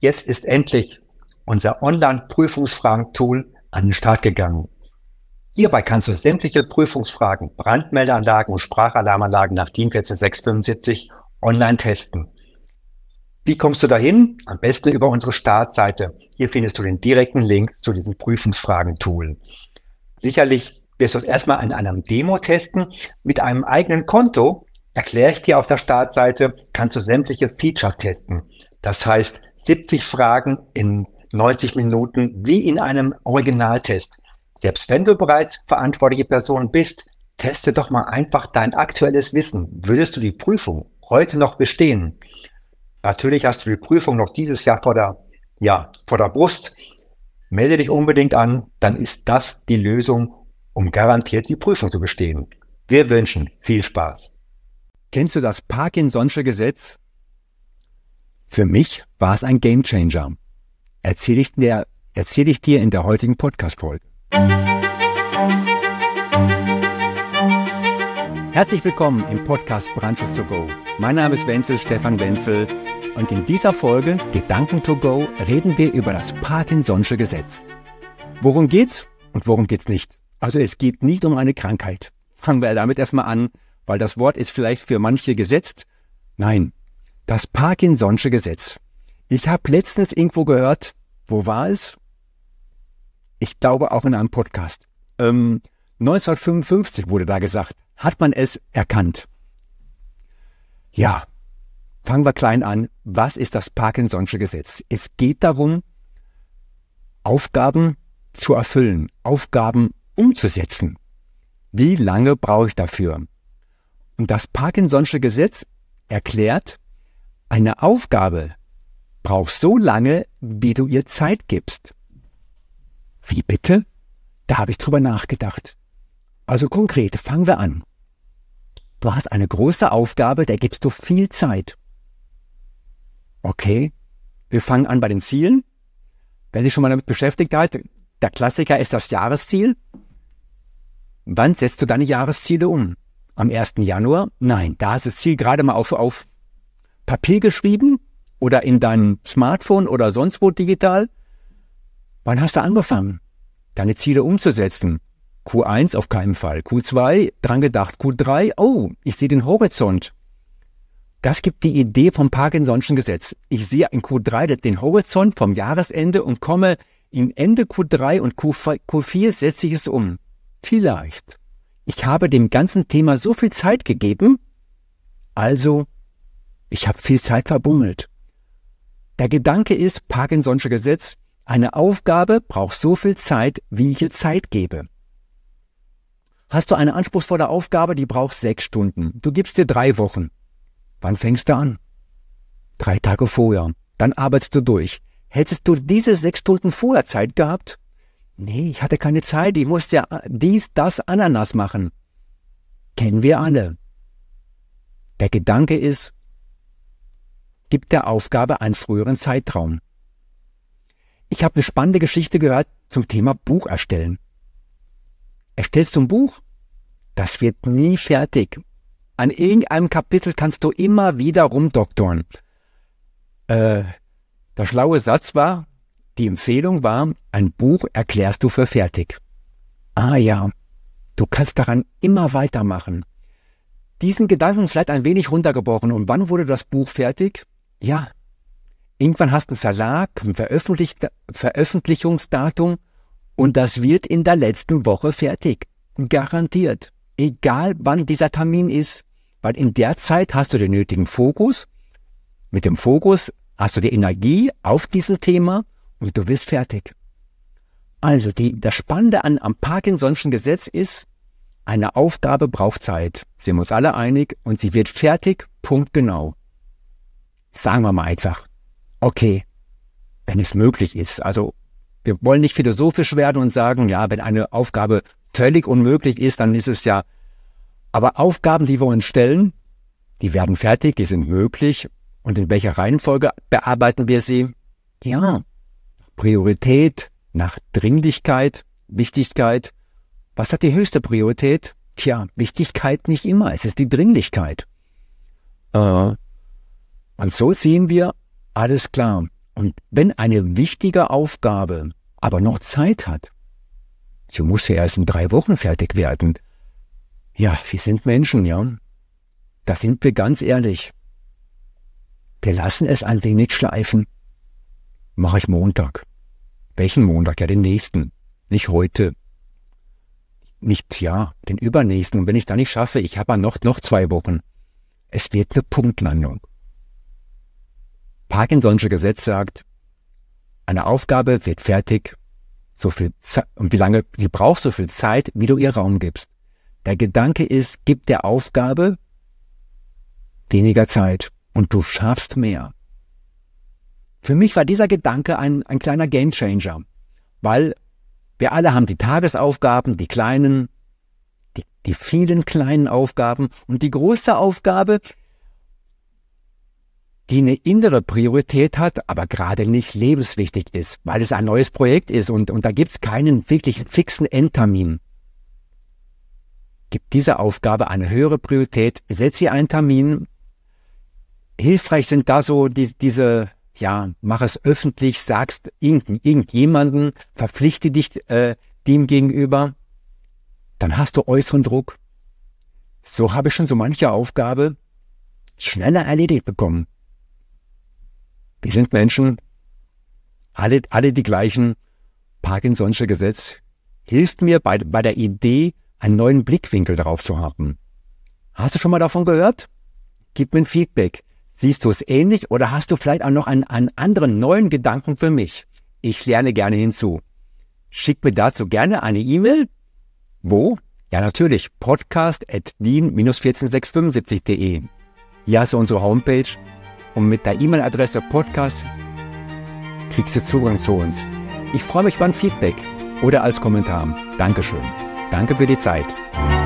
Jetzt ist endlich unser Online-Prüfungsfragen-Tool an den Start gegangen. Hierbei kannst du sämtliche Prüfungsfragen, Brandmeldeanlagen und Sprachalarmanlagen nach DIN 14675 online testen. Wie kommst du dahin? Am besten über unsere Startseite. Hier findest du den direkten Link zu diesem Prüfungsfragen-Tool. Sicherlich wirst du es erstmal in einem Demo testen. Mit einem eigenen Konto, erkläre ich dir auf der Startseite, kannst du sämtliche Features testen. Das heißt, 70 Fragen in 90 Minuten wie in einem Originaltest. Selbst wenn du bereits verantwortliche Person bist, teste doch mal einfach dein aktuelles Wissen. Würdest du die Prüfung heute noch bestehen? Natürlich hast du die Prüfung noch dieses Jahr vor der Brust. Melde dich unbedingt an, dann ist das die Lösung, um garantiert die Prüfung zu bestehen. Wir wünschen viel Spaß. Kennst du das Parkinson'sche Gesetz? Für mich war es ein Gamechanger. Erzähle ich dir in der heutigen Podcast-Folge. Herzlich willkommen im Podcast Branches to Go. Mein Name ist Stefan Wenzel und in dieser Folge Gedanken to Go reden wir über das Parkinson'sche Gesetz. Worum geht's und worum geht's nicht? Also es geht nicht um eine Krankheit. Fangen wir damit erstmal an, weil das Wort ist vielleicht für manche gesetzt. Nein, das Parkinson'sche Gesetz. Ich habe letztens irgendwo gehört, wo war es? Ich glaube auch in einem Podcast. 1955 wurde da gesagt, hat man es erkannt. Ja, fangen wir klein an. Was ist das Parkinson'sche Gesetz? Es geht darum, Aufgaben zu erfüllen, Aufgaben umzusetzen. Wie lange brauche ich dafür? Und das Parkinson'sche Gesetz erklärt, eine Aufgabe braucht so lange, wie du ihr Zeit gibst. Wie bitte? Da habe ich drüber nachgedacht. Also konkret, fangen wir an. Du hast eine große Aufgabe, der gibst du viel Zeit. Okay, wir fangen an bei den Zielen. Wer sich schon mal damit beschäftigt hat, der Klassiker ist das Jahresziel. Wann setzt du deine Jahresziele um? Am 1. Januar? Nein, da hast du das Ziel gerade mal auf Papier geschrieben oder in deinem Smartphone oder sonst wo digital. Wann hast du angefangen, deine Ziele umzusetzen? Q1 auf keinen Fall, Q2 dran gedacht, Q3, oh, ich sehe den Horizont. Das gibt die Idee vom Parkinson'schen Gesetz. Ich sehe in Q3 den Horizont vom Jahresende und komme in Ende Q3 und Q4 setze ich es um. Vielleicht. Ich habe dem ganzen Thema so viel Zeit gegeben, also ich habe viel Zeit verbummelt. Der Gedanke ist, Parkinson'sche Gesetz, eine Aufgabe braucht so viel Zeit, wie ich ihr Zeit gebe. Hast du eine anspruchsvolle Aufgabe, die braucht 6 Stunden. Du gibst dir 3 Wochen. Wann fängst du an? 3 Tage vorher. Dann arbeitest du durch. Hättest du diese 6 Stunden vorher Zeit gehabt? Nee, ich hatte keine Zeit. Ich musste ja das, Ananas machen. Kennen wir alle. Der Gedanke ist, gib der Aufgabe einen früheren Zeitraum. Ich habe eine spannende Geschichte gehört zum Thema Buch erstellen. Erstellst du ein Buch? Das wird nie fertig. An irgendeinem Kapitel kannst du immer wieder rumdoktoren. Der schlaue Satz war, die Empfehlung war, ein Buch erklärst du für fertig. Ah ja, du kannst daran immer weitermachen. Diesen Gedanken vielleicht ein wenig runtergebrochen. Und wann wurde das Buch fertig? Ja, irgendwann hast du einen Verlag, ein Veröffentlichungsdatum und das wird in der letzten Woche fertig. Garantiert. Egal wann dieser Termin ist. Weil in der Zeit hast du den nötigen Fokus. Mit dem Fokus hast du die Energie auf diesem Thema und du wirst fertig. Also das Spannende am Parkinson'schen Gesetz ist, eine Aufgabe braucht Zeit. Sind wir uns alle einig und sie wird fertig, punktgenau. Sagen wir mal einfach, okay, wenn es möglich ist. Also wir wollen nicht philosophisch werden und sagen, ja, wenn eine Aufgabe völlig unmöglich ist, dann ist es ja. Aber Aufgaben, die wir uns stellen, die werden fertig, die sind möglich. Und in welcher Reihenfolge bearbeiten wir sie? Ja, Priorität, nach Dringlichkeit, Wichtigkeit. Was hat die höchste Priorität? Tja, Wichtigkeit nicht immer, es ist die Dringlichkeit. Und so sehen wir, alles klar, Und wenn eine wichtige Aufgabe aber noch Zeit hat, sie muss ja erst in 3 Wochen fertig werden. Ja, wir sind Menschen, ja. Da sind wir ganz ehrlich. Wir lassen es ein wenig schleifen. Mache ich Montag. Welchen Montag? Ja, den nächsten. Nicht heute. Nicht, ja, den übernächsten. Und wenn ich es dann nicht schaffe, ich habe ja noch 2 Wochen. Es wird eine Punktlandung. Parkinson'sche Gesetz sagt, eine Aufgabe wird fertig, so viel und wie lange sie braucht, so viel Zeit, wie du ihr Raum gibst. Der Gedanke ist, gib der Aufgabe weniger Zeit und du schaffst mehr. Für mich war dieser Gedanke ein kleiner Gamechanger, weil wir alle haben die Tagesaufgaben, die kleinen, die vielen kleinen Aufgaben und die große Aufgabe, die eine innere Priorität hat, aber gerade nicht lebenswichtig ist, weil es ein neues Projekt ist und da gibt es keinen wirklich fixen Endtermin. Gib dieser Aufgabe eine höhere Priorität, setz ihr einen Termin. Hilfreich sind da so diese, ja, mach es öffentlich, sagst irgendjemanden, verpflichte dich dem gegenüber, dann hast du äußeren Druck. So habe ich schon so manche Aufgabe schneller erledigt bekommen. Wir sind Menschen, alle die gleichen. Parkinson'sche Gesetz hilft mir bei der Idee, einen neuen Blickwinkel darauf zu haben. Hast du schon mal davon gehört? Gib mir ein Feedback. Siehst du es ähnlich oder hast du vielleicht auch noch einen anderen neuen Gedanken für mich? Ich lerne gerne hinzu. Schick mir dazu gerne eine E-Mail. Wo? Ja, natürlich, podcast@din-14675.de. Hier hast du unsere Homepage. Und mit der E-Mail-Adresse Podcast kriegst du Zugang zu uns. Ich freue mich über ein Feedback oder als Kommentar. Dankeschön. Danke für die Zeit.